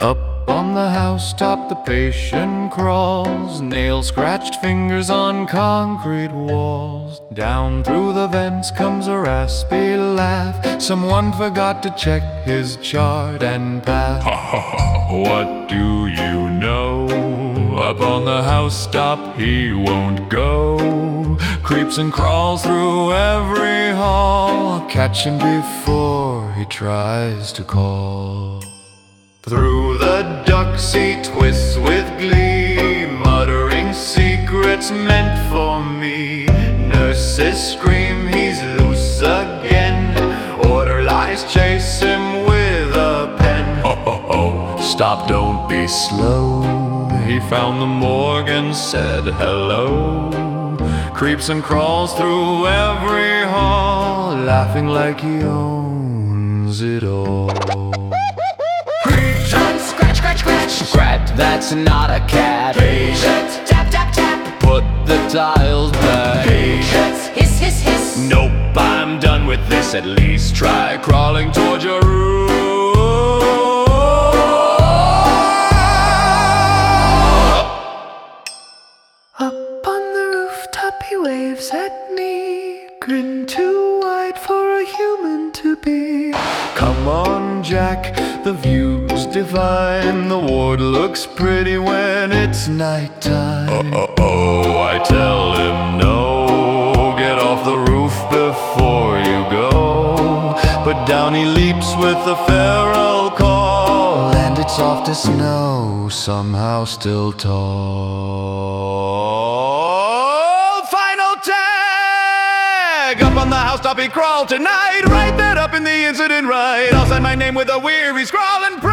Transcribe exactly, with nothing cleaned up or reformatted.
Up on the housetop the patient crawls, nail-scratched fingers on concrete walls. Down through the vents comes a raspy laugh. Someone forgot to check his chart and path. Ha ha ha, what do you know? Up on the housetop he won't go. Creeps and crawls through every hall. Catch him before he tries to call. Through the ducts he twists with glee, muttering secrets meant for me. Nurses scream he's loose again. Order lies chase him with a pen. Oh, oh, oh, stop, don't be slow. He found the morgue and said hello. Creeps and crawls through every hall, laughing like he owns it all. Scratch, that's not a cat. Patient, tap, tap, tap. Put the tiles back. Patient, hiss, hiss, hiss. Nope, I'm done with this. At least try crawling towards your room. Up on the rooftop he waves at me, grin too wide for a human to be. Come on, Jack, the view's divine. The ward looks pretty when it's nighttime. Oh, oh, oh, I tell him no. Get off the roof before you go. But down he leaps with a feral call, and it's off to snow, somehow still tall. Final tag! Up on the housetop he crawled tonight. Write that up in the incident right. I'll sign my name with a weary scrawl and